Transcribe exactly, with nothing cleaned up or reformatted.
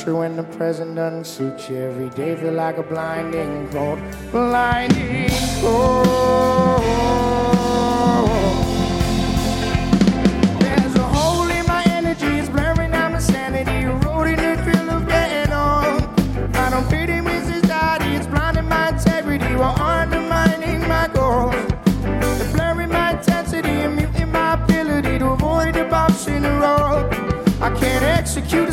future when the present doesn't suit you. Every day feel like a blinding cold, blinding cold. There's a hole in my energy, it's blurring out my sanity, eroding the thrill of getting on. I don't pity Missus Dottie, it's blinding my integrity while undermining my goals. They're blurring my intensity and muting my ability to avoid the bumps in the road. I can't execute